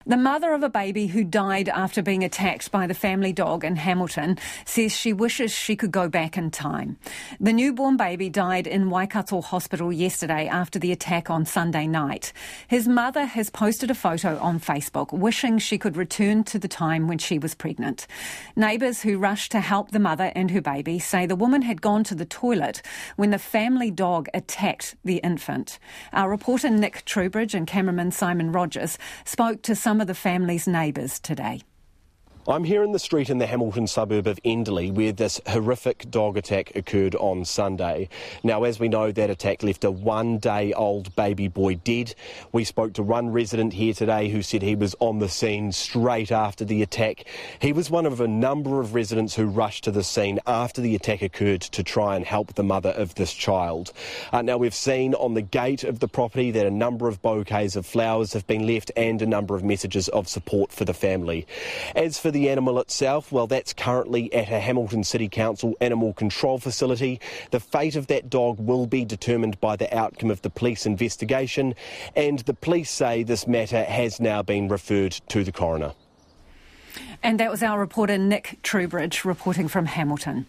The mother of a baby who died after being attacked by the family dog in Hamilton says she wishes she could go back in time. The newborn baby died in Waikato Hospital yesterday after the attack on Sunday night. His mother has posted a photo on Facebook wishing she could return to the time when she was pregnant. Neighbours who rushed to help the mother and her baby say the woman had gone to the toilet when the family dog attacked the infant. Our reporter Nick Trubridge and cameraman Simon Rogers spoke to some of the family's neighbours today. I'm here in the street in the Hamilton suburb of Enderley where this horrific dog attack occurred on Sunday. Now, as we know, that attack left a one-day-old baby boy dead. We spoke to one resident here today who said he was on the scene straight after the attack. He was one of a number of residents who rushed to the scene after the attack occurred to try and help the mother of this child. Now, we've seen on the gate of the property that a number of bouquets of flowers have been left and a number of messages of support for the family. As for the animal itself, well, that's currently at a Hamilton City Council animal control facility. The fate of that dog will be determined by the outcome of the police investigation, and the police say this matter has now been referred to the coroner. And that was our reporter Nick Trubridge reporting from Hamilton.